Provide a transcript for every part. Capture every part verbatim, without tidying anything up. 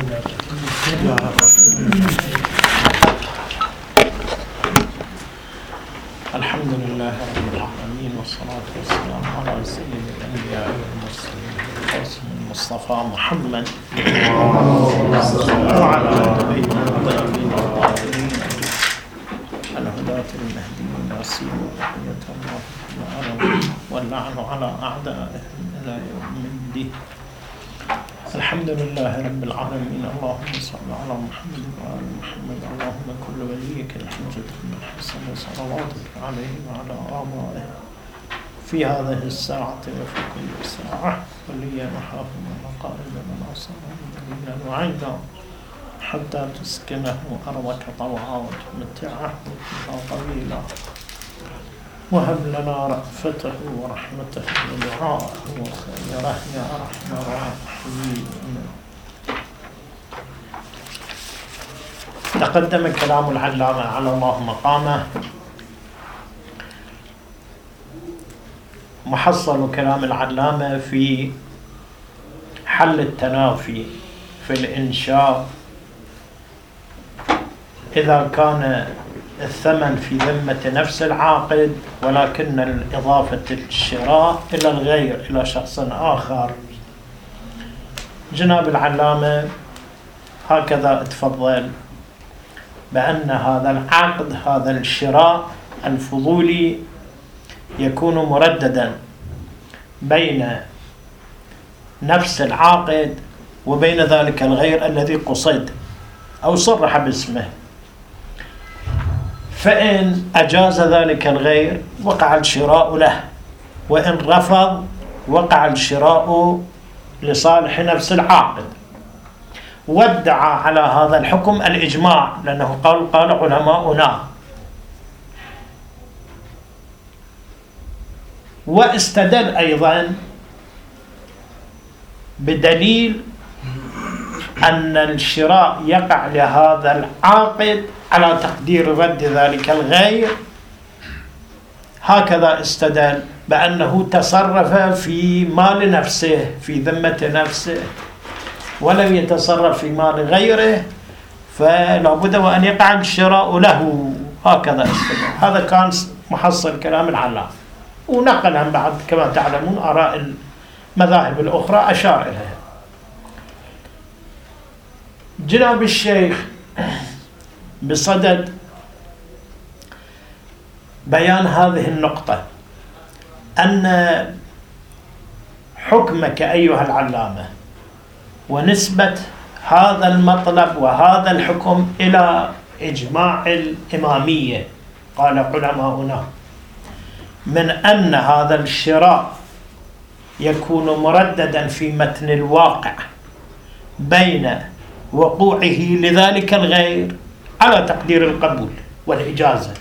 الحمد لله رب العالمين، والصلاة والسلام على سيد الأنبياء والمرسلين القاسم المصطفى محمد وعلى آل بيته الطيبين الطاهرين الهداة المهديين والسيما بقية الله العالمين، واللعن على أعدائهم إلى يوم الدين. الحمد لله رب العالمين. اللهم صل على محمد وآل محمد. اللهم كل وليك الحجة بن الحسن صلواتك عليه وعلى آبائه في هذه الساعة وفي كل ساعة وليا وحافظا وقائدا وناصرا وليا وعيدا حتى تسكنه أرضك طوعا وتمتعه فيها طويلا، وهب لنا رأفته ورحمته ودعاءه وخيره يا أرحم الراحمين. تقدم كلام العلامة على الله مقامه. محصل كلام العلامة في حل التنافي في الإنشاء إذا كان الثمن في ذمة نفس العاقد، ولكن الإضافة الشراء إلى الغير إلى شخص آخر. جناب العلامة هكذا تفضل بأن هذا العقد، هذا الشراء الفضولي، يكون مرددا بين نفس العاقد وبين ذلك الغير الذي قصد أو صرح باسمه. فإن أجاز ذلك الغير وقع الشراء له، وإن رفض وقع الشراء لصالح نفس العاقد. وادعى على هذا الحكم الإجماع، لأنه قال قال علماؤنا، واستدل أيضا بدليل أن الشراء يقع لهذا العاقد على تقدير رد ذلك الغير. هكذا استدل بأنه تصرف في مال نفسه في ذمة نفسه ولم يتصرف في مال غيره، فلا بد وأن يقع الشراء له. هكذا استدل. هذا كان محصل كلام العلامة، ونقل بعد كما تعلمون آراء المذاهب الأخرى أشار إليها. جناب الشيخ بصدد بيان هذه النقطة أن حكمك أيها العلامة ونسبة هذا المطلب وهذا الحكم إلى إجماع الإمامية، قال علماؤنا، من أن هذا الشراء يكون مرددا في متن الواقع بين وقوعه لذلك الغير على تقدير القبول والإجازة،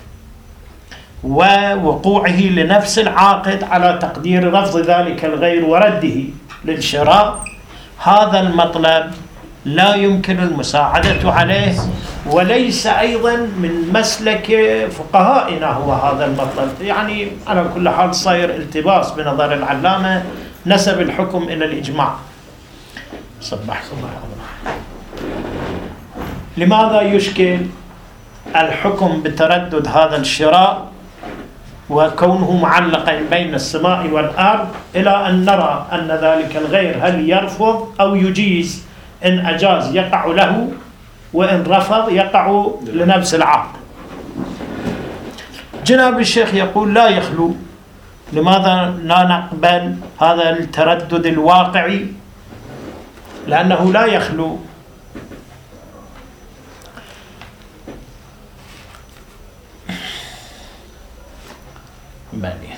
ووقوعه لنفس العاقد على تقدير رفض ذلك الغير ورده للشراء. هذا المطلب لا يمكن المساعدة عليه، وليس أيضا من مسلك فقهائنا هو هذا المطلب. يعني على كل حال صاير التباس بنظر العلامة نسب الحكم إلى الإجماع. صبحكم الله. لماذا يشكل الحكم بتردد هذا الشراء وكونه معلقا بين السماء والأرض إلى أن نرى أن ذلك الغير هل يرفض أو يجيز؟ إن أجاز يقع له، وإن رفض يقع لنفس العقد. جناب الشيخ يقول لا يخلو. لماذا لا نقبل هذا التردد الواقعي؟ لأنه لا يخلو مالي.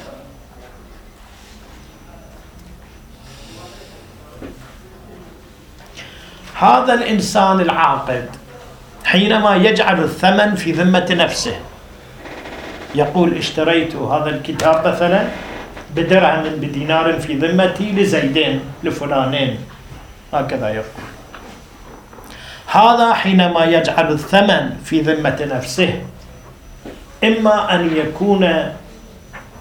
هذا الإنسان العاقد حينما يجعل الثمن في ذمة نفسه، يقول اشتريت هذا الكتاب مثلا بدرهم بدينار في ذمتي لزيدين لفلانين، هكذا يقول. هذا حينما يجعل الثمن في ذمة نفسه، إما أن يكون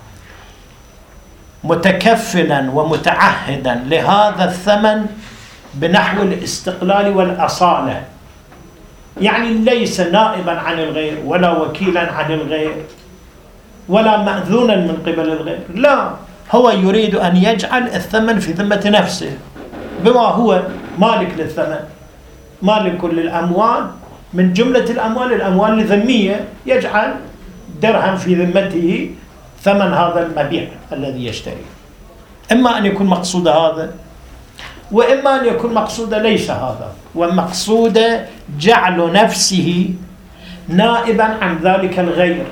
متكفلا ومتعهدا لهذا الثمن بنحو الاستقلال والأصالة، يعني ليس نائبا عن الغير ولا وكيلا عن الغير ولا مأذونا من قبل الغير، لا، هو يريد أن يجعل الثمن في ذمة نفسه بما هو مالك للثمن، مالك للأموال، من جملة الأموال الأموال الذمية، يجعل درهم في ذمته ثمن هذا المبيع الذي يشتري. إما أن يكون مقصود هذا وإما أن يكون مقصود ليس هذا، ومقصود جعل نفسه نائبا عن ذلك الغير.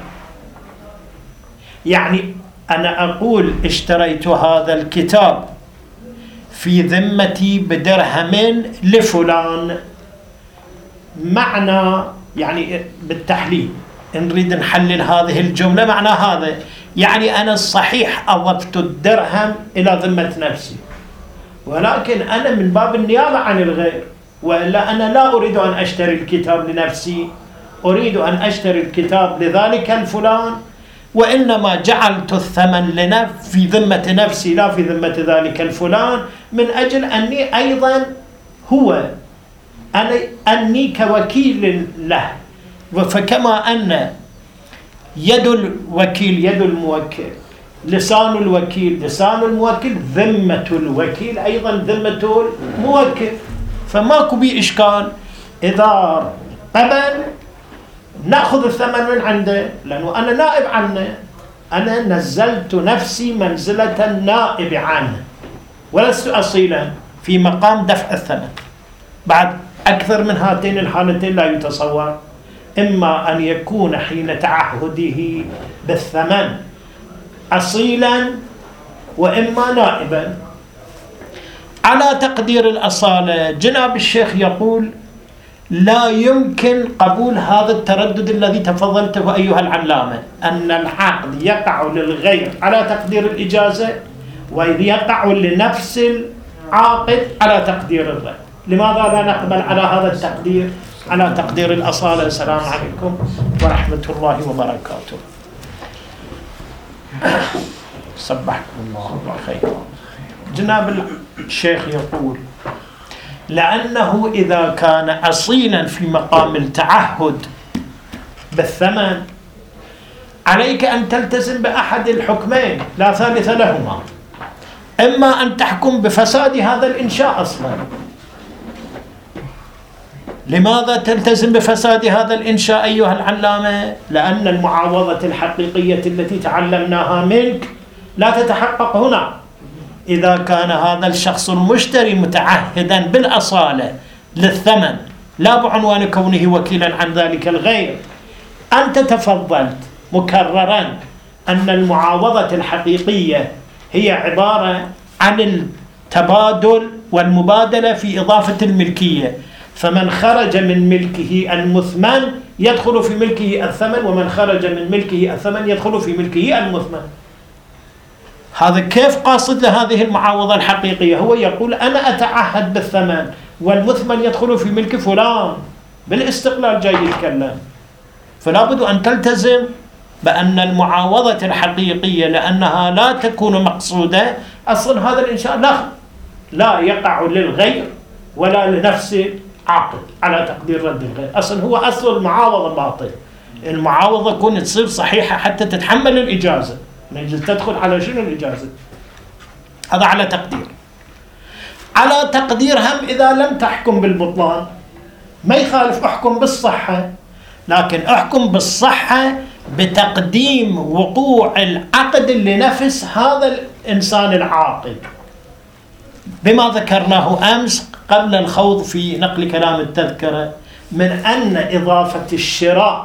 يعني أنا أقول اشتريت هذا الكتاب في ذمتي بدرهم لفلان، معنى يعني بالتحليل نريد نحلل هذه الجملة، معنى هذا يعني أنا الصحيح أضفت الدرهم إلى ذمة نفسي، ولكن أنا من باب النيابة عن الغير، وإلا أنا لا أريد أن أشتري الكتاب لنفسي، أريد أن أشتري الكتاب لذلك الفلان، وإنما جعلت الثمن لنف في ذمة نفسي لا في ذمة ذلك الفلان، من أجل أني أيضا هو أنا أني كوكيل له. فكما أن يد الوكيل يد الموكل، لسان الوكيل لسان الموكل، ذمة الوكيل أيضا ذمة الموكل، فماكو بي إشكال إذا قبل نأخذ الثمن من عنده، لأنه أنا نائب عنه، أنا نزلت نفسي منزلة النائب عنه ولست أصيلا في مقام دفع الثمن. بعد أكثر من هاتين الحالتين لا يتصور، إما أن يكون حين تعهده بالثمن أصيلا وإما نائبا. على تقدير الأصالة جناب الشيخ يقول لا يمكن قبول هذا التردد الذي تفضلته أيها العلامة، أن العقد يقع للغير على تقدير الإجازة ويقع لنفس العاقد على تقدير الرد. لماذا لا نقبل على هذا التقدير على تقدير الأصالة؟ السلام عليكم ورحمة الله وبركاته. صبحكم الله خيرا. جناب الشيخ يقول لأنه إذا كان أصيلا في مقام التعهد بالثمن عليك أن تلتزم بأحد الحكمين لا ثالث لهما، إما أن تحكم بفساد هذا الإنشاء أصلا. لماذا تلتزم بفساد هذا الإنشاء أيها العلامة؟ لأن المعاوضة الحقيقية التي تعلمناها منك لا تتحقق هنا. إذا كان هذا الشخص المشتري متعهدا بالأصالة للثمن لا بعنوان كونه وكيلا عن ذلك الغير، أنت تفضلت مكررا أن المعاوضة الحقيقية هي عبارة عن التبادل والمبادلة في إضافة الملكية، فمن خرج من ملكه المثمن يدخل في ملكه الثمن، ومن خرج من ملكه الثمن يدخل في ملكه المثمن. هذا كيف قاصد لهذه المعاوضة الحقيقية؟ هو يقول أنا أتعهد بالثمن والمثمن يدخل في ملك فلان، بالاستقلال جاي يتكلم. فلا بد أن تلتزم بأن المعاوضة الحقيقية لأنها لا تكون مقصودة، أصلا هذا الإنشاء لا لا يقع للغير ولا لنفس عقد على تقدير رد الغير. أصلا هو أصل المعاوضة باطل. المعاوضة تكون تصير صحيحة حتى تتحمل الإجازة، نجل تدخل على شنو الإجازة؟ هذا على تقدير. على تقدير هم إذا لم تحكم بالبطلان ما يخالف احكم بالصحة، لكن احكم بالصحة بتقديم وقوع العقد لنفس هذا الإنسان العاقد، بما ذكرناه أمس قبل الخوض في نقل كلام التذكرة من أن إضافة الشراء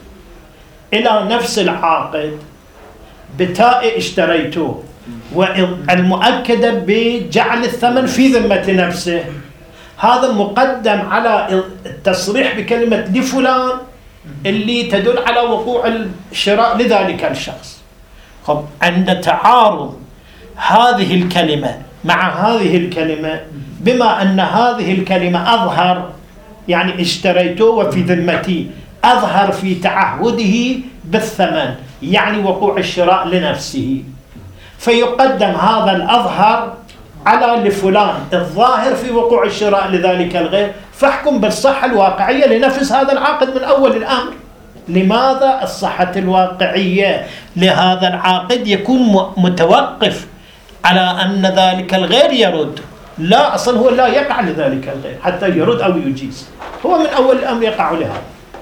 إلى نفس العاقد بتاء اشتريته والمؤكدة بجعل الثمن في ذمة نفسه، هذا مقدم على التصريح بكلمة لفلان اللي تدل على وقوع الشراء لذلك الشخص. خب عند تعارض هذه الكلمة مع هذه الكلمة، بما أن هذه الكلمة أظهر يعني اشتريته وفي ذمتي، أظهر في تعهده بالثمن يعني وقوع الشراء لنفسه، فيقدم هذا الأظهر على لفلان الظاهر في وقوع الشراء لذلك الغير، فاحكم بالصحة الواقعية لنفس هذا العقد من أول الأمر. لماذا الصحة الواقعية لهذا العقد يكون متوقف على أن ذلك الغير يرد؟ لا، أصلا هو لا يقع لذلك الغير حتى يرد أو يجيز، هو من أول الأمر يقع لهذا.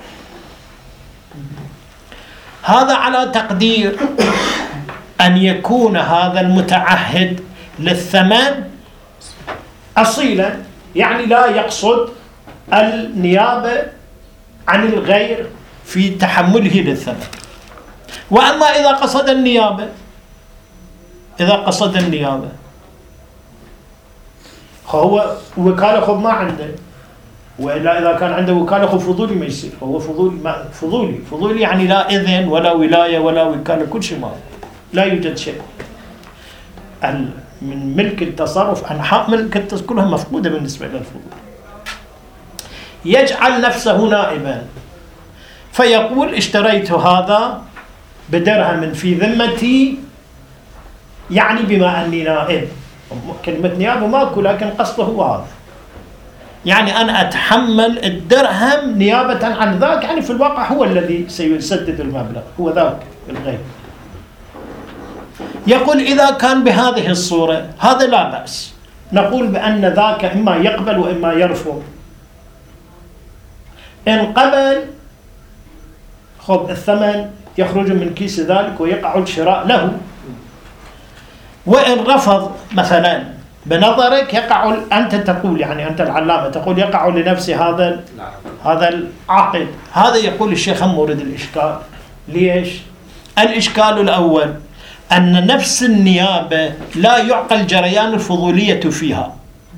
هذا على تقدير أن يكون هذا المتعهد للثمن أصيلا، يعني لا يقصد النيابة عن الغير في تحمله للثمن. وأما إذا قصد النيابة إذا قصد النيابة هو وكالة خب ما عنده، وإلا إذا كان عنده وكالة خب فضولي ما يصير، هو فضولي ما فضولي فضولي يعني لا إذن ولا ولاية ولا وكالة، كل شيء ما لا يوجد شيء. من ملك التصرف أنحاء ملك التصرف كلها مفقودة بالنسبة للفضول. يجعل نفسه نائبا فيقول اشتريت هذا بدرهم في ذمتي، يعني بما أني نائب، كلمة نيابة ماكو لكن قصده هو هذا، يعني أنا أتحمل الدرهم نيابة عن ذاك، يعني في الواقع هو الذي سيسدد المبلغ، هو ذاك الغير. يقول إذا كان بهذه الصورة هذا لا بأس، نقول بأن ذاك إما يقبل وإما يرفض. إن قبل خب الثمن يخرج من كيس ذلك ويقع الشراء له، وإن رفض مثلا بنظرك يقع، أنت تقول يعني أنت العلامة تقول يقع لنفسه هذا هذا العقد. هذا يقول الشيخ هم مورد الإشكال. ليش؟ الإشكال الأول أن نفس النيابة لا يعقل جريان الفضولية فيها.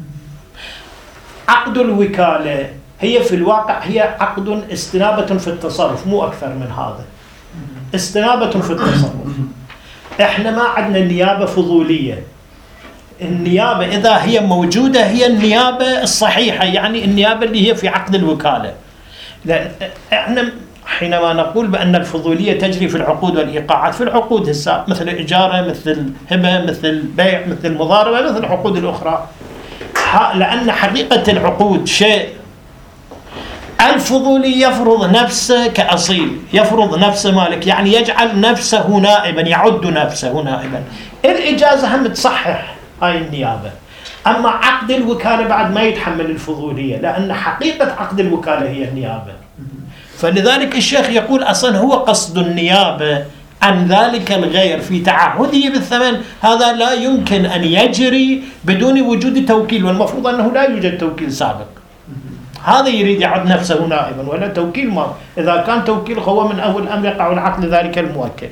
عقد الوكالة هي في الواقع هي عقد استنابة في التصرف، مو أكثر من هذا، استنابة في التصرف. إحنا ما عندنا نيابة فضولية. النيابة إذا هي موجودة هي النيابة الصحيحة، يعني النيابة اللي هي في عقد الوكالة. لا، إحنا حينما نقول بأن الفضولية تجري في العقود والإيقاعات، في العقود هسه مثل الإجارة، مثل هبة، مثل بيع، مثل المضاربة، مثل العقود الأخرى، لأن حقيقة العقود شيء. الفضولي يفرض نفسه كأصيل، يفرض نفسه مالك، يعني يجعل نفسه نائبا، يعد نفسه نائبا. الإجازة هم تصحح هاي النيابة. أما عقد الوكالة بعد ما يتحمل الفضولية، لأن حقيقة عقد الوكالة هي النيابة. فلذلك الشيخ يقول أصلا هو قصد النيابة عن ذلك الغير في تعهده بالثمن، هذا لا يمكن أن يجري بدون وجود توكيل، والمفروض أنه لا يوجد توكيل سابق. هذا يريد يعد نفسه نائبا، ولا توكيل ما إذا كان توكيل هو من أول أمر يقع العقد لذلك الموكل.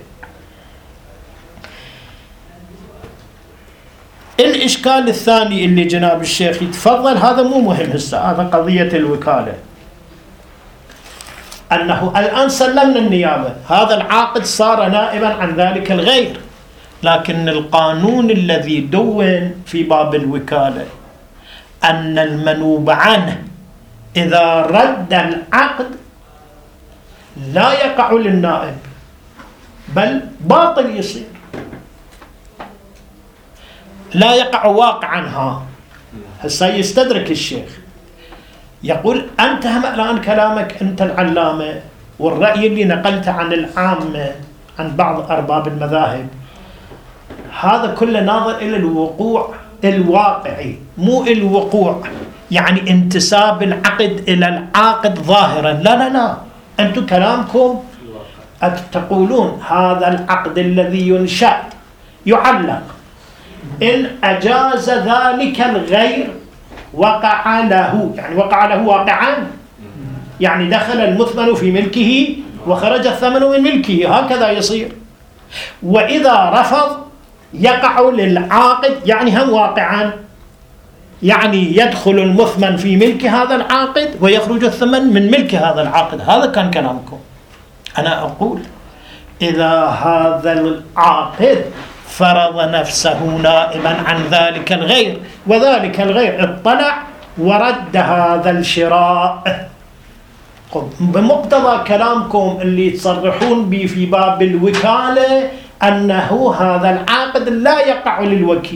الإشكال الثاني اللي جناب الشيخ يتفضل، هذا مو مهم هسه، هذا قضية الوكالة، أنه الآن سلمنا النيابة، هذا العاقد صار نائبا عن ذلك الغير، لكن القانون الذي دون في باب الوكالة أن المنوب عنه إذا رد العقد لا يقع للنائب بل باطل يصير، لا يقع واقعا. هسه يستدرك الشيخ يقول أنت هم الآن كلامك أنت العلامة والرأي اللي نقلته عن العامة عن بعض أرباب المذاهب، هذا كله ناظر إلى الوقوع الواقعي، مو الوقوع يعني انتساب العقد إلى العاقد ظاهرا. لا لا لا، أنتم كلامكم تقولون هذا العقد الذي ينشأ يعلق، إن أجاز ذلك الغير وقع له، يعني وقع له واقعا، يعني دخل المثمن في ملكه وخرج الثمن من ملكه، هكذا يصير. وإذا رفض يقع للعاقد، يعني هم واقعا، يعني يدخل المثمن في ملك هذا العاقد ويخرج الثمن من ملك هذا العاقد. هذا كان كلامكم. أنا أقول إذا هذا العاقد فرض نفسه نائبا عن ذلك الغير، وذلك الغير اطلع ورد هذا الشراء، بمقتضى كلامكم اللي تصرحون به في باب الوكالة أنه هذا العاقد لا يقع للوكيل،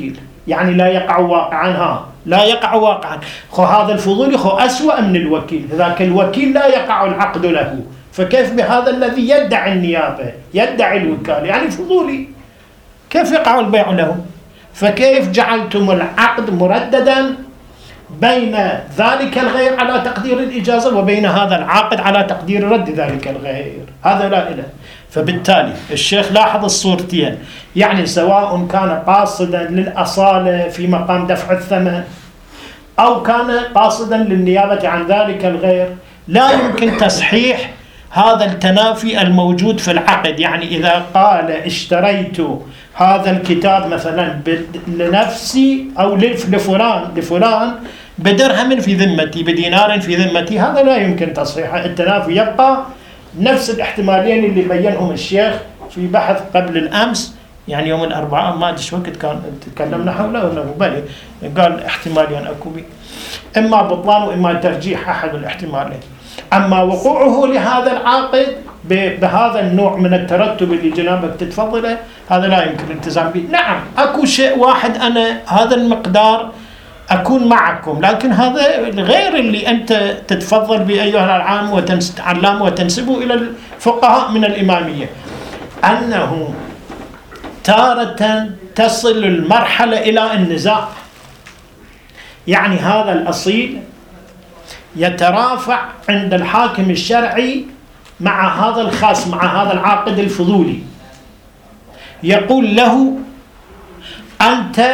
يعني لا يقع واقعا. ها لا يقع واقعا. خو هذا الفضولي خو أسوأ من الوكيل. ذاك الوكيل لا يقع العقد له، فكيف بهذا الذي يدعي النيابة يدعي الوكالة يعني فضولي، كيف يقع البيع له؟ فكيف جعلتم العقد مرددا بين ذلك الغير على تقدير الإجازة وبين هذا العاقد على تقدير رد ذلك الغير؟ هذا لا إله. فبالتالي الشيخ لاحظ الصورتين، يعني سواء كان قاصدا للأصالة في مقام دفع الثمن أو كان قاصدا للنيابة عن ذلك الغير، لا يمكن تصحيح هذا التنافي الموجود في العقد. يعني إذا قال اشتريت هذا الكتاب مثلا لنفسي أو لفلان لفلان بدرهم في ذمتي بدينار في ذمتي، هذا لا يمكن تصحيحه. التنافي يبقى نفس الاحتمالين اللي بينهم الشيخ في بحث قبل الأمس، يعني يوم الأربعاء ما أدري وقت كان تكلمنا حوله ولا بلي، قال احتمالين أكو بي، إما بطلان وإما ترجيح أحد الاحتمالين. أما وقوعه لهذا العاقد بهذا النوع من الترتب اللي جنابك تتفضله، هذا لا يمكن الالتزام به. نعم أكو شيء واحد أنا هذا المقدار أكون معكم، لكن هذا غير اللي أنت تتفضل به أيها العام وتعلم وتنسبه إلى الفقهاء من الإمامية، أنه تارة تصل المرحلة إلى النزاع. يعني هذا الأصيل يترافع عند الحاكم الشرعي مع هذا الخاص مع هذا العاقد الفضولي، يقول له أنت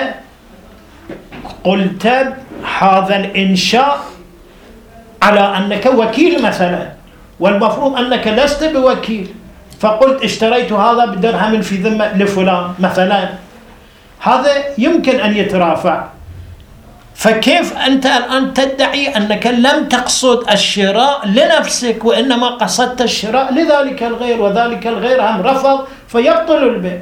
قلت هذا الإنشاء على أنك وكيل مثلا، والمفروض أنك لست بوكيل، فقلت اشتريت هذا بدرهم في ذمة لفلان مثلا، هذا يمكن أن يترافع. فكيف أنت الآن تدعي أنك لم تقصد الشراء لنفسك وإنما قصدت الشراء لذلك الغير، وذلك الغير هم رفض فيبطل البيع؟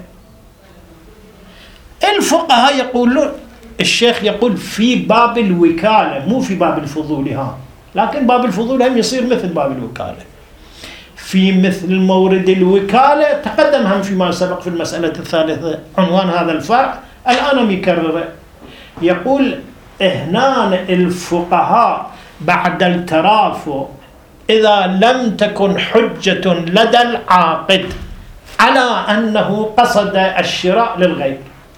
الفقهاء يقولون، الشيخ يقول في باب الوكالة مو في باب الفضول، ها لكن باب الفضول هم يصير مثل باب الوكالة. في مثل مورد الوكالة تقدم هم فيما سبق في المسألة الثالثة عنوان هذا الفرع، الآن يكرره. يقول هنا الفقهاء بعد الترافع إذا لم تكن حجة لدى العاقد على أنه قصد الشراء للغير،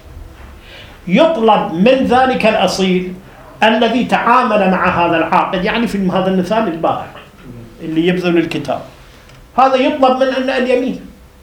يطلب من ذلك الأصيل الذي تعامل مع هذا العاقد، يعني في هذا المثال البائع اللي يبذل الكتاب، هذا يطلب من أن اليمين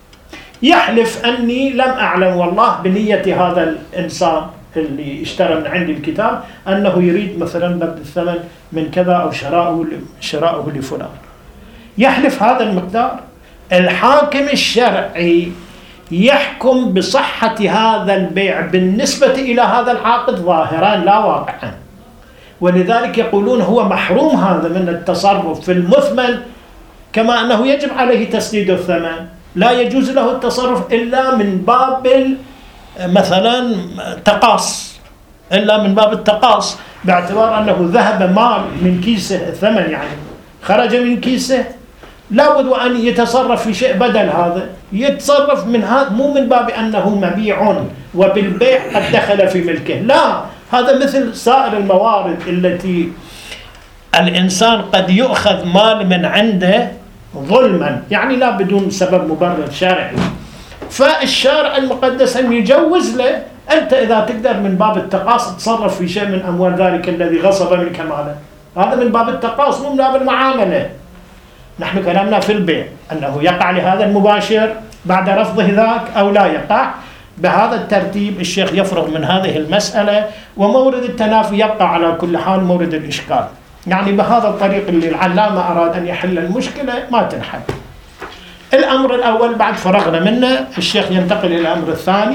يحلف أني لم أعلم والله بنية هذا الإنسان اللي اشترى من عندي الكتاب أنه يريد مثلا نقد الثمن من كذا أو شراءه شراءه لفلان، يحلف هذا المقدار. الحاكم الشرعي يحكم بصحة هذا البيع بالنسبة إلى هذا العاقد ظاهرا لا واقعا، ولذلك يقولون هو محروم هذا من التصرف في المثمن، كما أنه يجب عليه تسديد الثمن، لا يجوز له التصرف إلا من باب مثلا تقاص، إلا من باب التقاص، باعتبار أنه ذهب مال من كيسه، الثمن يعني خرج من كيسه، لابد أن يتصرف في شيء بدل هذا، يتصرف من هذا مو من باب أنه مبيع وبالبيع قد دخل في ملكه، لا، هذا مثل سائر الموارد التي الإنسان قد يؤخذ مال من عنده ظلما، يعني لا بدون سبب مبرر شرعي، فالشارع المقدس أن يجوز له أنت إذا تقدر من باب التقاص تصرف في شيء من أموال ذلك الذي غصب منك ماله، هذا من باب التقاص مو من باب المعاملة. نحن كلامنا في البيع أنه يقع لهذا المباشر بعد رفضه ذاك أو لا يقع. بهذا الترتيب الشيخ يفرغ من هذه المسألة، ومورد التنافي يبقى على كل حال مورد الإشكال، يعني بهذا الطريق اللي العلامة أراد أن يحل المشكلة ما تنحل. الأمر الأول بعد فرغنا منه، الشيخ ينتقل إلى الأمر الثاني،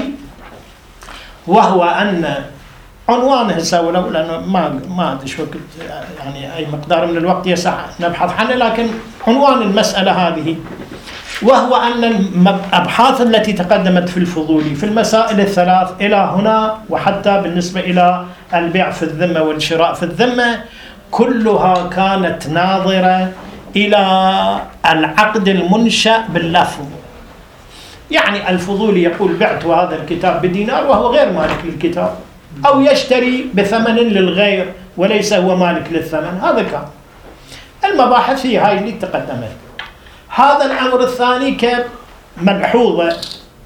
وهو أن عنوانه سوى له لأنه ما ما أدري وقت يعني أي مقدار من الوقت يسع نبحث عنه، لكن عنوان المسألة هذه، وهو أن الأبحاث التي تقدمت في الفضولي في المسائل الثلاث إلى هنا، وحتى بالنسبة إلى البيع في الذمة والشراء في الذمة، كلها كانت ناظرة إلى العقد المنشأ باللفظ. يعني الفضولي يقول بعت هذا الكتاب بدينار وهو غير مالك للكتاب، أو يشتري بثمن للغير وليس هو مالك للثمن. هذا كان المباحث هي هاي اللي تقدمت. هذا الأمر الثاني كملحوظة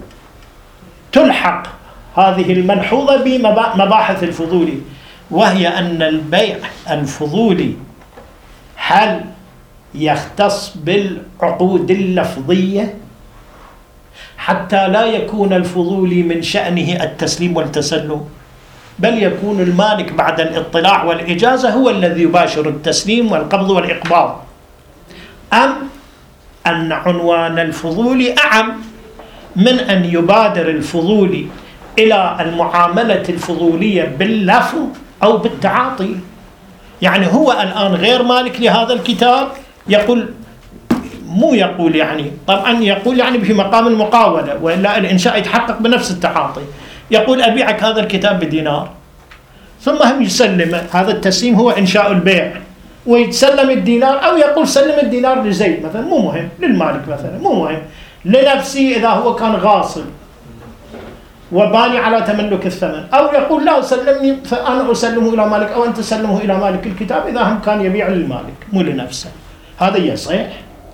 تلحق هذه الملحوظة بمباحث الفضولي، وهي أن البيع الفضولي هل يختص بالعقود اللفظية حتى لا يكون الفضولي من شأنه التسليم والتسلم، بل يكون المالك بعد الاطلاع والإجازة هو الذي يباشر التسليم والقبض والإقباض، أم أن عنوان الفضولي أعم من أن يبادر الفضولي إلى المعاملة الفضولية باللفظ أو بالتعاطي؟ يعني هو الآن غير مالك لهذا الكتاب، يقول مو يقول يعني طبعا يقول يعني في مقام المقاولة، وإلا الإنشاء يتحقق بنفس التعاطي. يقول أبيعك هذا الكتاب بدينار، ثم هم يسلم، هذا التسليم هو إنشاء البيع، ويتسلم الدينار، أو يقول سلم الدينار لزيد مثلا، مو مهم، للمالك مثلا مو مهم، لنفسي إذا هو كان غاصب وباني على تملك الثمن، أو يقول لا سلمني فأنا أسلمه إلى مالك، أو أنت تسلمه إلى مالك الكتاب إذا هم كان يبيع للمالك مو لنفسه. هذا يصح.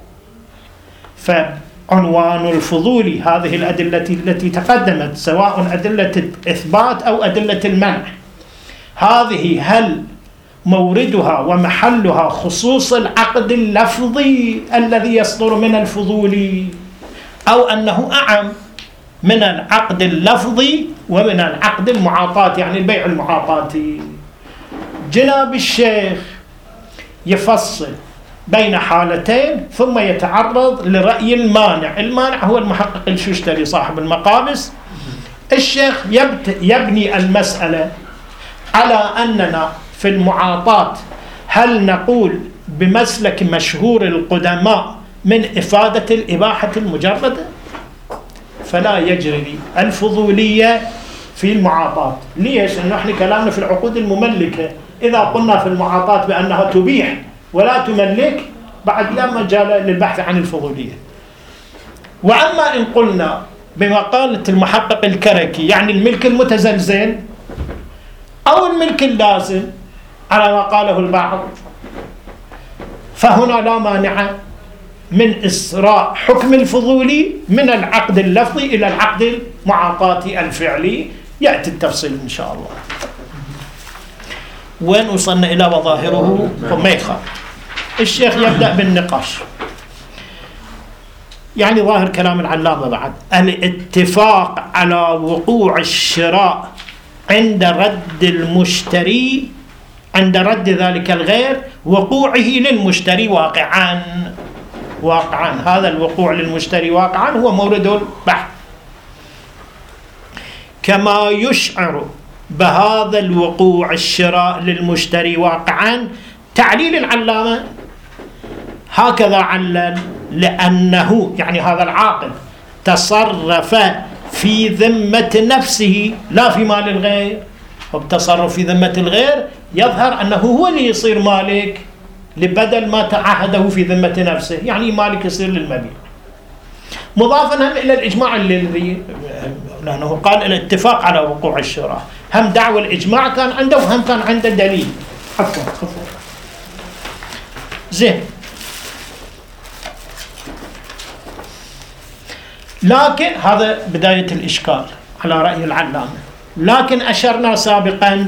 فعنوان الفضول هذه الأدلة التي تقدمت، سواء أدلة الإثبات أو أدلة المنع، هذه هل موردها ومحلها خصوص العقد اللفظي الذي يصدر من الفضول، أو أنه أعم من العقد اللفظي ومن العقد المعاطاة، يعني البيع المعاطاتي؟ جناب الشيخ يفصل بين حالتين ثم يتعرض لرأي المانع. المانع هو المحقق الششتري صاحب المقابس. الشيخ يبني المسألة على أننا في المعاطاة هل نقول بمسلك مشهور القدماء من إفادة الإباحة المجردة، فلا يجري الفضولية في المعاطاة. ليش؟ لأنه نحن كلامنا في العقود المملكة، إذا قلنا في المعاطاة بأنها تبيح ولا تملك بعد لا مجال للبحث عن الفضولية. وأما إن قلنا بمقالة المحقق الكركي يعني الملك المتزلزل أو الملك اللازم على ما قاله البعض، فهنا لا مانع من إسراء حكم الفضولي من العقد اللفظي إلى العقد المعاطاتي الفعلي. يأتي التفصيل إن شاء الله. وين وصلنا إلى وظاهره وميخا. الشيخ يبدأ بالنقاش، يعني ظاهر كلام العلامة بعد الاتفاق على وقوع الشراء عند رد المشتري، عند رد ذلك الغير وقوعه للمشتري واقعا. واقعا هذا الوقوع للمشتري واقعا هو مورد البحث. كما يشعر بهذا الوقوع الشراء للمشتري واقعا، تعليل العلامة هكذا علل، لأنه يعني هذا العاقد تصرف في ذمة نفسه لا في مال الغير، وبتصرف في ذمة الغير يظهر أنه هو اللي يصير مالك لبدل ما تعهده في ذمة نفسه، يعني مالك يصير للمبيع. مضافا هم إلى الإجماع الذي لأنه قال الاتفاق على وقوع الشراء، هم دعوى الإجماع كان عنده وهم كان عنده دليل. عفوا عفوا زين. لكن هذا بداية الإشكال على رأي العلامة. لكن أشرنا سابقا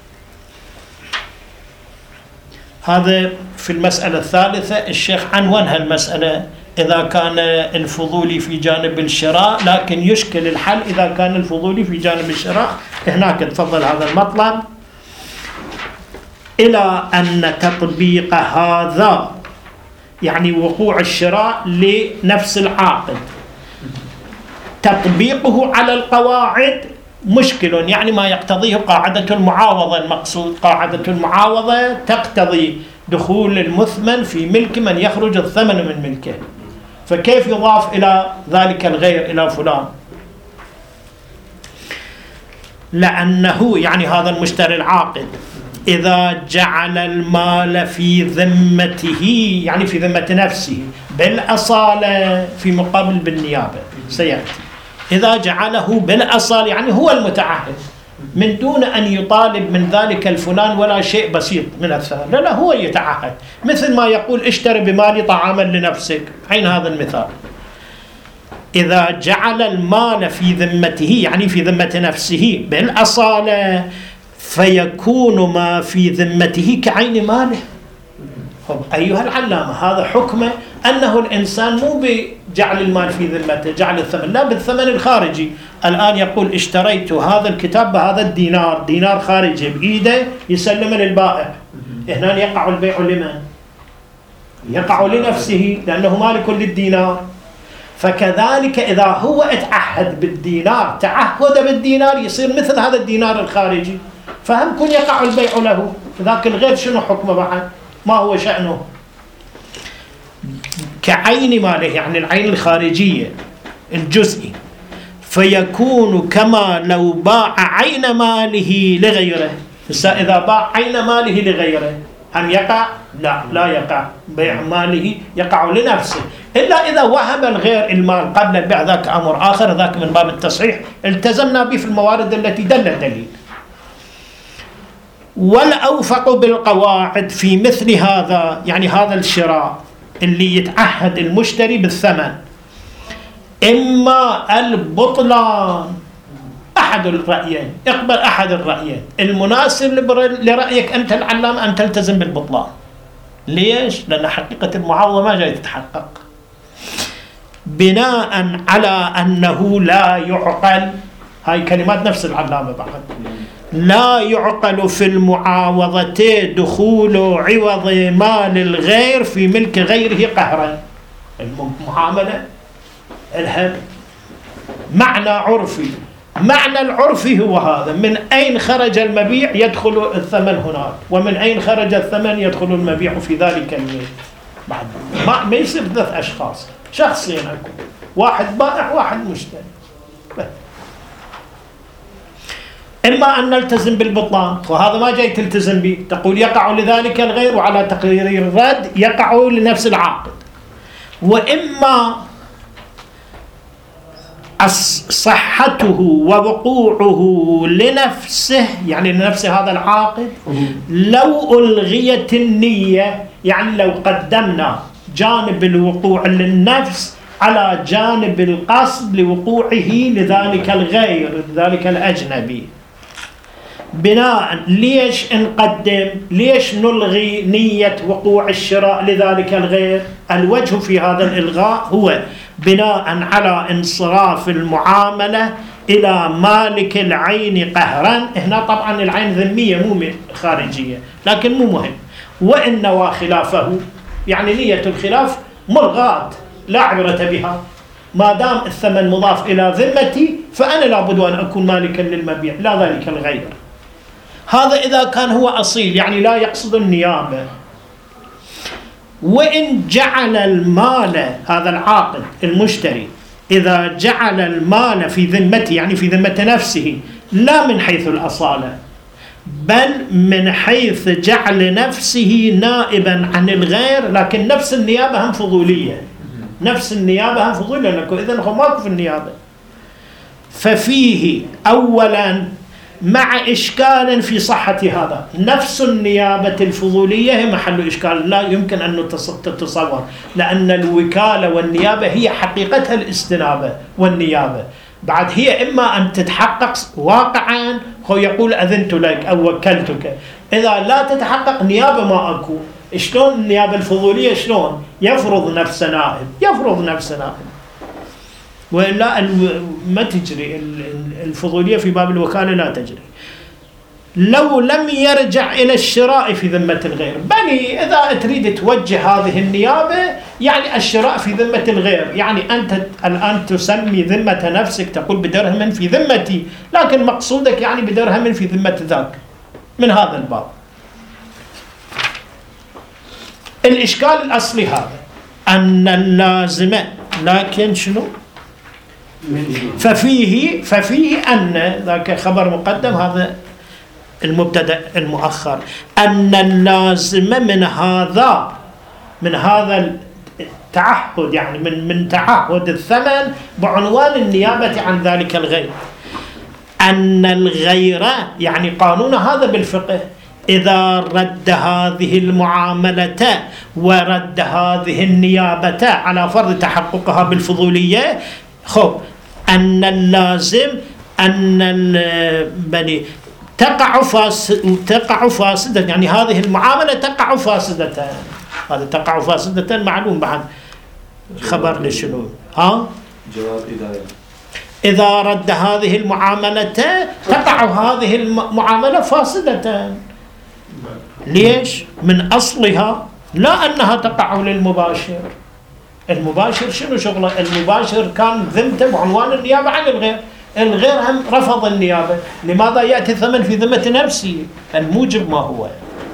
هذا في المسألة الثالثة الشيخ عنوان هالمسألة إذا كان الفضولي في جانب الشراء، لكن يشكل الحل إذا كان الفضولي في جانب الشراء. هناك تفضل هذا المطلب إلى أن تطبيق هذا يعني وقوع الشراء لنفس العاقد تطبيقه على القواعد مشكل، يعني ما يقتضيه قاعدة المعاوضة. المقصود قاعدة المعاوضة تقتضي دخول المثمن في ملك من يخرج الثمن من ملكه، فكيف يضاف إلى ذلك الغير إلى فلان؟ لأنه يعني هذا المشتري العاقد إذا جعل المال في ذمته يعني في ذمة نفسه بالأصالة في مقابل بالنيابة سيأتي، إذا جعله بالأصالة يعني هو المتعهد من دون أن يطالب من ذلك الفلان ولا شيء بسيط من الثمن، لا لا هو يتعهد، مثل ما يقول اشتري بمالي طعاما لنفسك، عين هذا المثال. إذا جعل المال في ذمته يعني في ذمة نفسه بالأصالة فيكون ما في ذمته كعين ماله. أيها العلامة، هذا حكمه أنه الإنسان مو بجعل المال في ذمته جعل الثمن، لا بالثمن الخارجي. الآن يقول اشتريت هذا الكتاب بهذا الدينار، دينار خارجي بإيده يسلمه للبائع، هنا يقع البيع لمن؟ يقع لنفسه لأنه مالك للدينار. فكذلك إذا هو اتعهد بالدينار تعهد بالدينار يصير مثل هذا الدينار الخارجي، فهم كن يقع البيع له. ذاك الغير شنو حكمه بعد؟ ما هو شأنه؟ كعين ماله يعني العين الخارجية الجزئي، فيكون كما لو باع عين ماله لغيره. إذا باع عين ماله لغيره أم يقع؟ لا لا يقع، بيع ماله يقع لنفسه، إلا إذا وهب الغير المال قبل البيع، ذاك أمر آخر، ذاك من باب التصحيح التزمنا به في الموارد التي دل الدليل. والأوفق بالقواعد في مثل هذا يعني هذا الشراء اللي يتعهد المشتري بالثمن، إما البطلان، أحد الرأيين، اقبل أحد الرأيين المناسب لرأيك أنت العلامة أن تلتزم بالبطلان. ليش؟ لأن حقيقة المعاوضة ما جاي تتحقق، بناء على أنه لا يعقل، هاي كلمات نفس العلامة بعد، لا يعقل في المعاوضة دخول عوض مال الغير في ملك غيره قهرا. المعاملة الهم معنى عرفي، معنى العرفي هو هذا، من أين خرج المبيع يدخل الثمن هناك، ومن أين خرج الثمن يدخل المبيع في ذلك الميل. بعد ما, ما يصير ثلاث أشخاص، شخصين أكون، واحد بائع واحد مشتري. إما أن نلتزم بالبطلان، وهذا ما جاي تلتزم به، تقول يقع لذلك الغير، وعلى تقرير الرد يقع لنفس العاقد. وإما صحته ووقوعه لنفسه يعني لنفس هذا العاقد، لو ألغيت النية، يعني لو قدمنا جانب الوقوع للنفس على جانب القصد لوقوعه لذلك الغير لذلك الأجنبي. بناء ليش نقدم، ليش نلغي نية وقوع الشراء لذلك الغير؟ الوجه في هذا الإلغاء هو بناء على انصراف المعاملة إلى مالك العين قهرا. هنا طبعا العين ذمية مو خارجية، لكن مو مهم. وإن نوى خلافه يعني نية الخلاف ملغاة لا عبرة بها، ما دام الثمن مضاف إلى ذمتي فأنا لابد أن أكون مالكا للمبيع لا ذلك الغير. هذا إذا كان هو أصيل يعني لا يقصد النيابة. وإن جعل المال هذا العاقد المشتري إذا جعل المال في ذمته يعني في ذمة نفسه، لا من حيث الأصالة بل من حيث جعل نفسه نائبا عن الغير، لكن نفس النيابة هم فضولية، نفس النيابة هم فضولية لأنه إذن هو ماكو في النيابة. ففيه أولا مع إشكال في صحة هذا، نفس النيابة الفضولية هي محل إشكال لا يمكن أن تتصور، لأن الوكالة والنيابة هي حقيقتها الاستنابة والنيابة. بعد هي إما أن تتحقق واقعا، هو يقول أذنت لك أو وكلتك، إذا لا تتحقق نيابة ما أكو. شلون النيابة الفضولية شلون؟ يفرض نفس نائب، يفرض نفس نائب، وإلا ما تجري الفضولية في باب الوكالة لا تجري. لو لم يرجع إلى الشراء في ذمة الغير، بل إذا تريد توجه هذه النيابة يعني الشراء في ذمة الغير، يعني أنت الآن تسمي ذمة نفسك تقول بدرهم في ذمتي، لكن مقصودك يعني بدرهم في ذمة ذاك. من هذا الباب الإشكال الأصلي هذا أن اللازمة، لكن شنو؟ ففيه ففيه أن ذاك خبر مقدم، هذا المبتدأ المؤخر، أن اللازم من هذا من هذا التعهد يعني من من تعهد الثمن بعنوان النيابة عن ذلك الغير أن الغير يعني قانون هذا بالفقه إذا رد هذه المعاملة ورد هذه النيابة على فرض تحققها بالفضولية، خب أن اللازم أن البني تقع فاسد تقع فاسدة، يعني هذه المعاملة تقع فاسدة، هذا تقع فاسدة معلوم بعد خبر لشنو ها جواب إذا إذا رد هذه المعاملة تقع هذه المعاملة فاسدة. ليش؟ من أصلها لا أنها تقع للمباشر. المباشر شنو شغله؟ المباشر كان ذمته بعنوان النيابة عن الغير، الغير هم رفض النيابة، لماذا يأتي الثمن في ذمة نفسه؟ الموجب ما هو،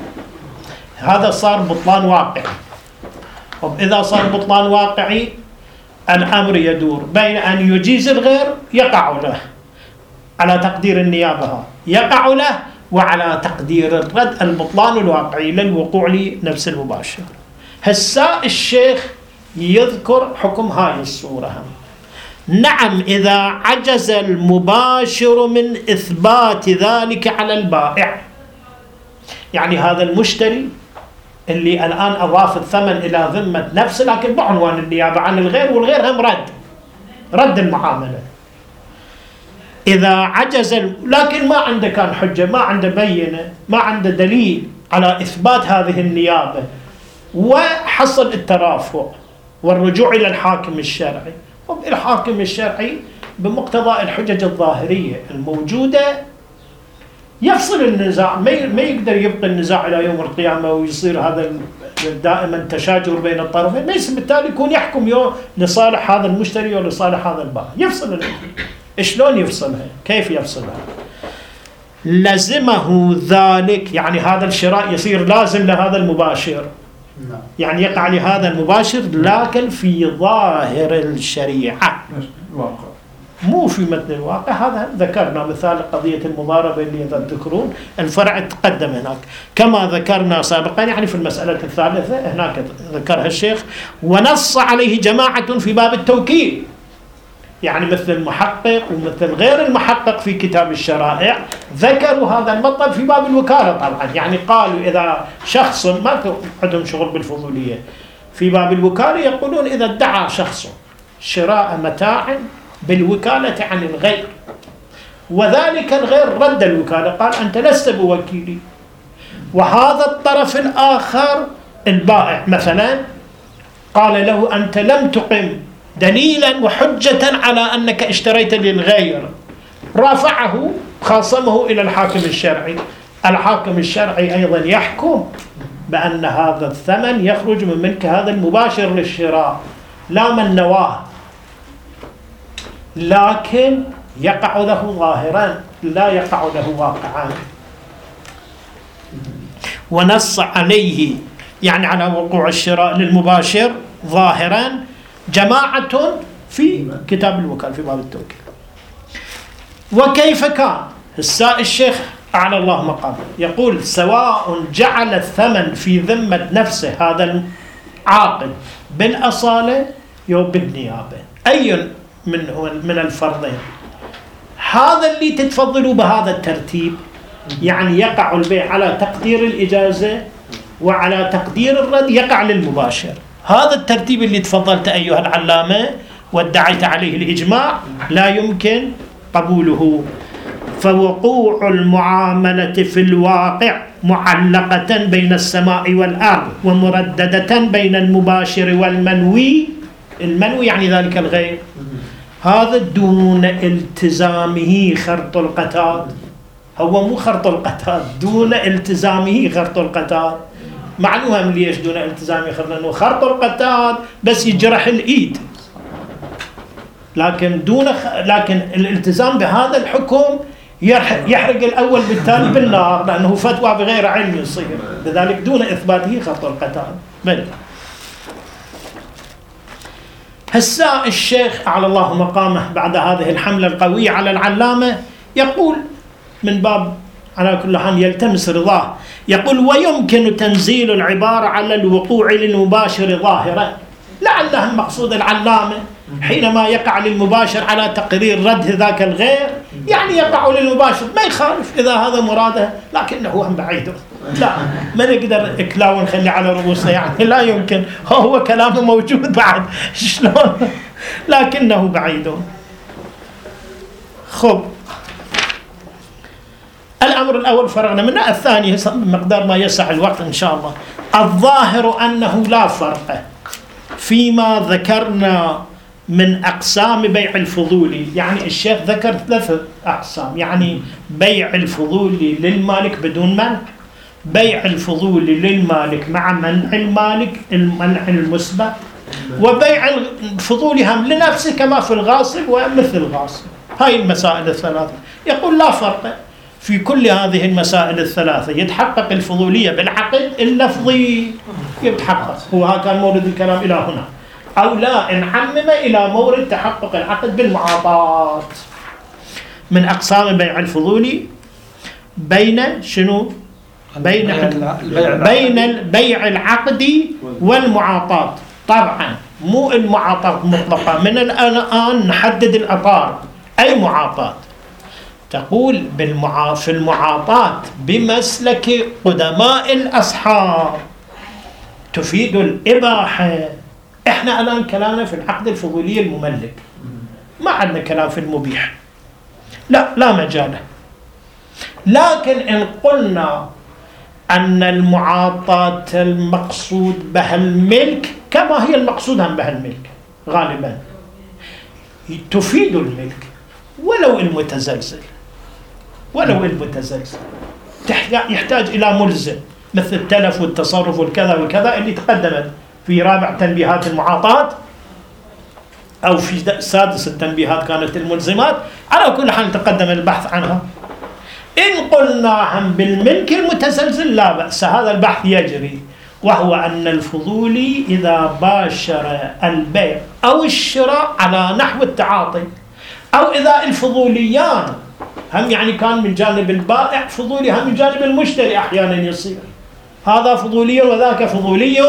هذا صار بطلان واقعي. إذا صار بطلان واقعي الأمر يدور بين أن يجيز الغير يقع له على تقدير النيابة، يقع له وعلى تقدير الرد البطلان الواقعي للوقوع لنفس المباشر. هسا الشيخ يذكر حكم هاي الصورة هم. نعم إذا عجز المباشر من إثبات ذلك على البائع، يعني هذا المشتري اللي الآن أضاف الثمن إلى ذمة نفسه لكن بعنوان النيابة عن الغير، والغير هم رد رد المعاملة. إذا عجز لكن ما عنده كان حجة، ما عنده بينة، ما عنده دليل على إثبات هذه النيابة، وحصل الترافع والرجوع إلى الحاكم الشرعي. الحاكم الشرعي بمقتضى الحجج الظاهرية الموجودة يفصل النزاع، ما يقدر يبقى النزاع إلى يوم القيامة ويصير هذا دائما تشاجر بين الطرفين، ليس بالتالي يكون يحكم يوم لصالح هذا المشتري ولصالح هذا البائع، يفصل. شلون يفصلها؟ كيف يفصلها؟ لزمه ذلك، يعني هذا الشراء يصير لازم لهذا المباشر، يعني يقع لهذا المباشر لكن في ظاهر الشريعة، مو في متن الواقع. هذا ذكرنا مثال قضية المضاربة اللي تذكرون، الفرع تقدم هناك كما ذكرنا سابقا، يعني في المسألة الثالثة هناك ذكرها الشيخ، ونص عليه جماعة في باب التوكيل، يعني مثل المحقق ومثل غير المحقق في كتاب الشرائع ذكروا هذا المطلب في باب الوكالة طبعا، يعني قالوا إذا شخص ما عندهم شغل بالفضولية في باب الوكالة يقولون إذا ادعى شخص شراء متاع بالوكالة عن الغير وذلك الغير رد الوكالة قال أنت لست بوكيلي، وهذا الطرف الآخر البائع مثلا قال له أنت لم تقم دليلا وحجة على أنك اشتريت للغير، رافعه خاصمه إلى الحاكم الشرعي. الحاكم الشرعي أيضا يحكم بأن هذا الثمن يخرج من ملك هذا المباشر للشراء لا من نواه، لكن يقع له ظاهرا لا يقع له واقعا. ونص عليه يعني على وقوع الشراء للمباشر ظاهرا جماعة في كتاب الوكالة في باب التوكيل. وكيف كان؟ السائل الشيخ أعلى الله مقامه يقول سواء جعل الثمن في ذمة نفسه هذا العاقد بالأصالة أو بالنيابة، أي من من الفرضين هذا اللي تتفضلوا بهذا الترتيب، يعني يقع البيع على تقدير الإجازة وعلى تقدير الرد يقع للمباشر. هذا الترتيب اللي تفضلت أيها العلامة وادعيت عليه الإجماع لا يمكن قبوله. فوقوع المعاملة في الواقع معلقة بين السماء والأرض ومرددة بين المباشر والمنوي، المنوي يعني ذلك الغير، هذا دون التزامه خرط القتاد. هو مو خرط القتاد، دون التزامه خرط القتاد. معلومة من ليش دون التزامه خرط، لأنه خرط القتاد بس يجرح الإيد، لكن دون خ... لكن الالتزام بهذا الحكم يحرق, يحرق الأول بالتالي بالنار، لأنه فتوى بغير علم يصير، لذلك دون إثباته خرط القتاد. بل هسا الشيخ أعلى الله مقامه بعد هذه الحملة القوية على العلامة يقول من باب على كل حال يلتمس رضاه، يقول ويمكن تنزيل العبارة على الوقوع للمباشر ظاهرا، لعله المقصود العلامة حينما يقع للمباشر على تقرير رد ذاك الغير يعني يقع للمباشر، ما يخالف إذا هذا مراده، لكنه هم بعيد. لا ما نقدر إكلاو ونخلي على رؤوسنا، يعني لا يمكن، هو كلامه موجود بعد شلون، لكنه بعيد. خب الأمر الأول فرغنا منه. الثاني مقدار ما يسع الوقت إن شاء الله. الظاهر أنه لا فرق فيما ذكرنا من أقسام بيع الفضولي. يعني الشيخ ذكر ثلاثة أقسام، يعني بيع الفضولي للمالك بدون منع، بيع الفضولي للمالك مع منع المالك المنع المسبق، وبيع الفضولي هم لنفسه كما في الغاصب ومثل الغاصب. هاي المسائل الثلاثة. يقول لا فرق في كل هذه المسائل الثلاثة، يتحقق الفضولية بالعقد اللفظي، يتحقق. هو كان مورد الكلام إلى هنا، أو لا إن عمم إلى مورد تحقق العقد بالمعاطات. من أقسام بيع الفضولي بين شنو؟ بين بين بيع العقد والمعاطات. طبعا مو المعاطات مطلقة، من الآن نحدد الأطار. أي معاطات؟ تقول بالمعا... في المعاطات بمسلك قدماء الأصحاب تفيد الإباحة. إحنا الآن كلامنا في العقد الفضولي المملك، ما عندنا كلام في المبيح، لا لا مجاله. لكن إن قلنا أن المعاطات المقصود بها الملك كما هي المقصود هم بها الملك غالبا تفيد الملك ولو المتزلزل، ولو المتزلزل يحتاج إلى ملزم مثل التلف والتصرف والكذا والكذا اللي تقدمت في رابع تنبيهات المعاطات أو في سادس التنبيهات كانت الملزمات. على كل حال تقدم البحث عنها. إن قلنا هم بالملك المتزلزل لا بأس، هذا البحث يجري، وهو أن الفضولي إذا باشر البيع أو الشراء على نحو التعاطي، أو إذا الفضوليان هم يعني كان من جانب البائع فضولي هم من جانب المشتري أحيانا يصير هذا فضولي وذاك فضولي،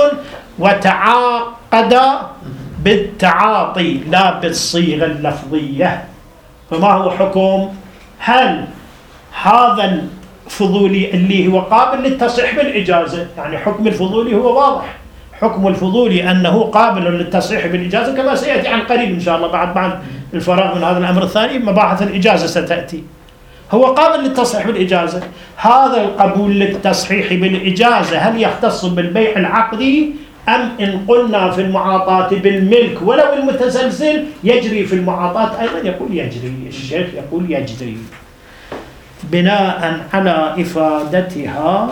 وتعاقد بالتعاطي لا بالصيغة اللفظية. فما هو حكم؟ هل هذا الفضولي اللي هو قابل للتصحيح بالإجازة؟ يعني حكم الفضولي هو واضح، حكم الفضولي أنه قابل للتصحيح بالإجازة كما سيأتي عن قريب إن شاء الله بعد بعد الفراغ من هذا الأمر الثاني مباحث الإجازة ستأتي. هو قابل للتصحيح بالإجازة. هذا القبول للتصحيح بالإجازة هل يختص بالبيع العقدي أم إن قلنا في المعاطاة بالملك ولو المتزلزل يجري في المعاطاة أيضا؟ يقول يجري، الشيخ يقول يجري بناء على إفادتها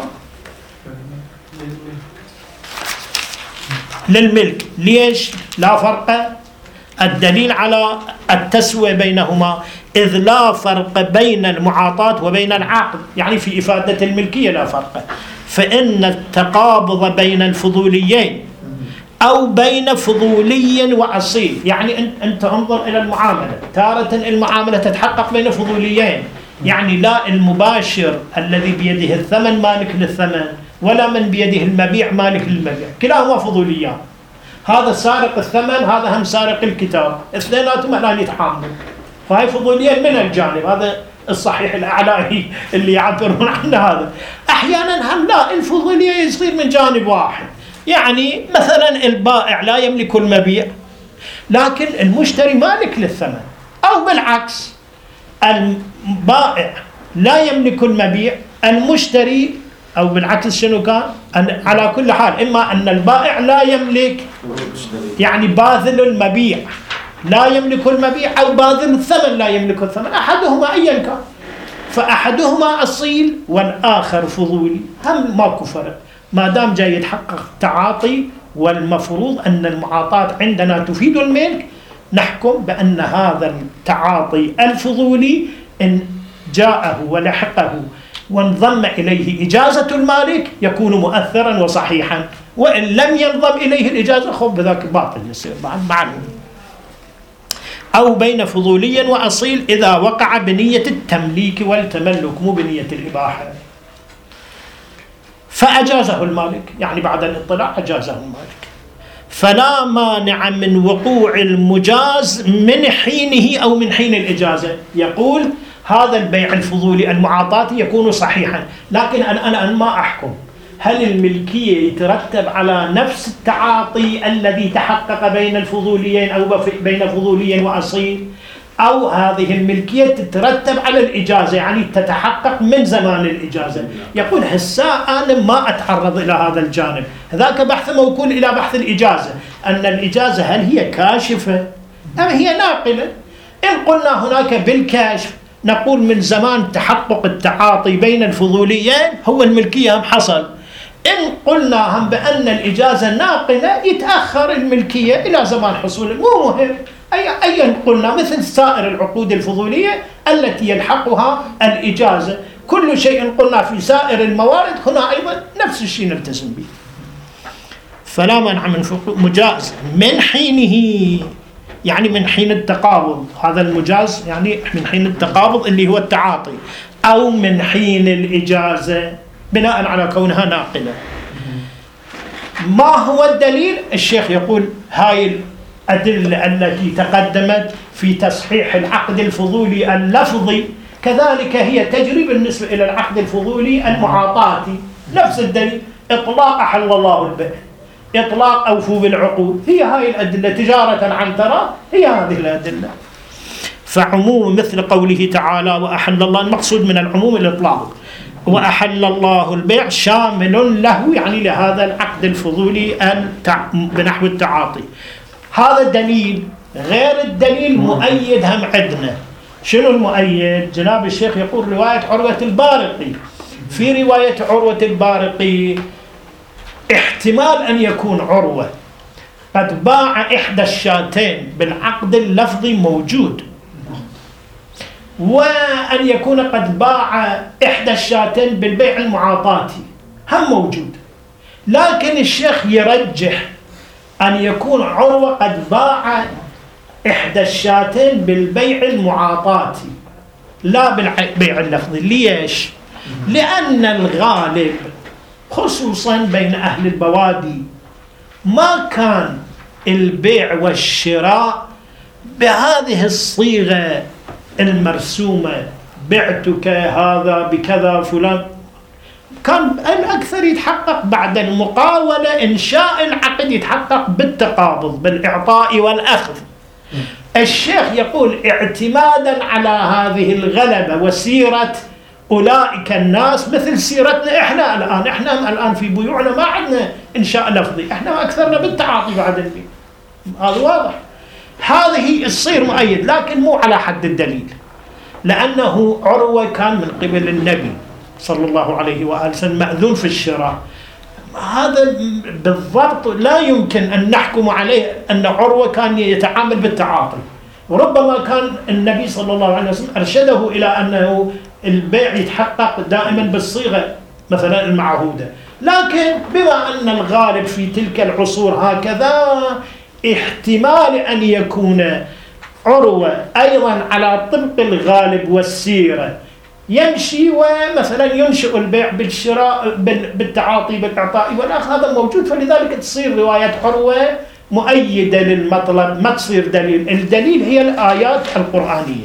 للملك. ليش لا فرق؟ الدليل على التسوية بينهما، إذ لا فرق بين المعاطاة وبين العقد، يعني في إفادة الملكية لا فرق. فإن التقابض بين الفضوليين أو بين فضولي وأصيل، يعني أنت انظر إلى المعاملة، تارة المعاملة تتحقق بين فضوليين، يعني لا المباشر الذي بيده الثمن مالك للثمن ولا من بيده المبيع مالك للمبيع، كلاهما فضوليان. هذا سارق الثمن، هذا هم سارق الكتاب، اثنيناتهم الآن يتعاملوا، فهي فضوليين من الجانب هذا الصحيح الأعلائي اللي يعبرون عنه. هذا أحيانا هم لا الفضولية يصير من جانب واحد، يعني مثلا البائع لا يملك المبيع لكن المشتري مالك للثمن، أو بالعكس البائع لا يملك المبيع المشتري، أو بالعكس شنو كان؟ أن على كل حال إما أن البائع لا يملك يعني باذل المبيع لا يملك المبيع، أو باذل الثمن لا يملك الثمن، أحدهما أيا كان، فأحدهما أصيل والآخر فضولي، هم ماكو فرق ما دام جاي يتحقق تعاطي. والمفروض أن المعاطاة عندنا تفيد الملك، نحكم بأن هذا التعاطي الفضولي إن جاءه ولحقه وانضم إليه إجازة المالك يكون مؤثرا وصحيحا، وإن لم ينضم إليه الإجازة خب بذاك باطل يصير معلوم. أو بين فضولي وأصيل إذا وقع بنية التمليك والتملك مو بنية الإباحة، فأجازه المالك، يعني بعد الاطلاع أجازه المالك. فلا مانع من وقوع المجاز من حينه أو من حين الإجازة. يقول هذا البيع الفضولي المعاطاتي يكون صحيحا، لكن أنا أنا ما أحكم هل الملكية يترتب على نفس التعاطي الذي تحقق بين الفضوليين أو بين فضولي وأصيل، أو هذه الملكية تترتب على الإجازة، يعني تتحقق من زمان الإجازة. يقول هسا أنا ما أتعرض إلى هذا الجانب، هذاك بحث موكول إلى بحث الإجازة، أن الإجازة هل هي كاشفة أم هي ناقلة. إن قلنا هناك بالكاشف نقول من زمان تحقق التعاطي بين الفضوليين هو الملكية هم حصل. إن قلنا هم بأن الإجازة ناقلة يتأخر الملكية إلى زمان حصول، مو مهم أي أي قلنا مثل سائر العقود الفضولية التي يلحقها الإجازة، كل شيء قلنا في سائر الموارد هنا أيضا نفس الشيء نلتزم به. فلا منع من مجاز من حينه، يعني من حين التقابض، هذا المجاز يعني من حين التقابض اللي هو التعاطي، أو من حين الإجازة بناء على كونها ناقلة. ما هو الدليل؟ الشيخ يقول هاي الأدلة التي تقدمت في تصحيح العقد الفضولي اللفظي كذلك هي تجري بالنسبة إلى العقد الفضولي المعاطاتي، نفس الدليل. إطلاق أحل الله البيع، إطلاق أوفوا بالعقود، هي هاي الأدلة تجارة عن تراض، هي هذه الأدلة. فعموم مثل قوله تعالى وأحل الله، المقصود من العموم الإطلاق، وأحل الله البيع شامل له يعني لهذا العقد الفضولي بنحو التعاطي. هذا الدليل غير الدليل مؤيد هم عندنا. شنو المؤيد؟ جناب الشيخ يقول رواية عروة البارقي. في رواية عروة البارقي احتمال أن يكون عروة قد باع إحدى الشاتين بالعقد اللفظي موجود، وأن يكون قد باع إحدى الشاتين بالبيع المعاطاتي هم موجود، لكن الشيخ يرجح أن يكون عروة قد باع إحدى الشاتين بالبيع المعاطاتي لا بالبيع اللفظي. ليش؟ لأن الغالب خصوصا بين أهل البوادي ما كان البيع والشراء بهذه الصيغة المرسومة، بعتك هذا بكذا فلان، كان الأكثر يتحقق بعد المقاولة إنشاء العقد يتحقق بالتقابض بالإعطاء والأخذ. الشيخ يقول اعتمادا على هذه الغلبة وسيرة أولئك الناس مثل سيرتنا إحنا الآن، إحنا الآن في بيوعنا ما عندنا إنشاء لفظي، إحنا أكثرنا بالتعاطي بعد البيع، هذا واضح. هذه الصير مؤيد لكن مو على حد الدليل، لأنه عروة كان من قبل النبي صلى الله عليه وآله وسلم مأذون في الشراء، هذا بالضبط لا يمكن أن نحكم عليه أن عروة كان يتعامل بالتعاطي. وربما كان النبي صلى الله عليه وسلم أرشده إلى أنه البيع يتحقق دائما بالصيغة مثلا المعهودة، لكن بما أن الغالب في تلك العصور هكذا احتمال أن يكون عروة أيضا على طبق الغالب والسيرة يمشي ومثلا ينشئ البيع بالشراء بالتعاطي بالإعطاء والأخذ، هذا موجود، فلذلك تصير رواية عروة مؤيدة للمطلب، ما تصير دليل. الدليل هي الآيات القرآنية.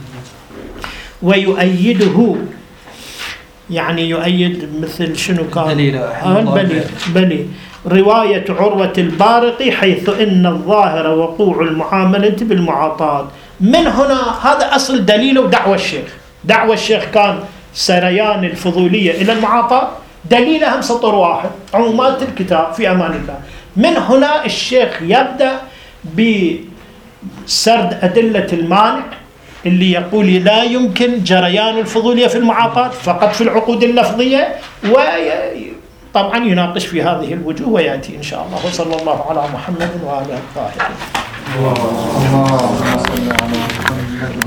ويؤيده يعني يؤيد مثل شنو كان بلي بلي رواية عروة البارقي حيث إن الظاهر وقوع المعاملة بالمعاطاة. من هنا هذا أصل دليله ودعوة الشيخ. دعوة الشيخ كان سريان الفضولية إلى المعاطاة، دليلها سطر واحد عمومات الكتاب في أمان الله. من هنا الشيخ يبدأ بسرد أدلة المانع اللي يقول لا يمكن جريان الفضولية في المعاطاة فقط في العقود اللفظية، وطبعا يناقش في هذه الوجوه ويأتي إن شاء الله. وصلى الله على محمد وعلى آله الطاهرين.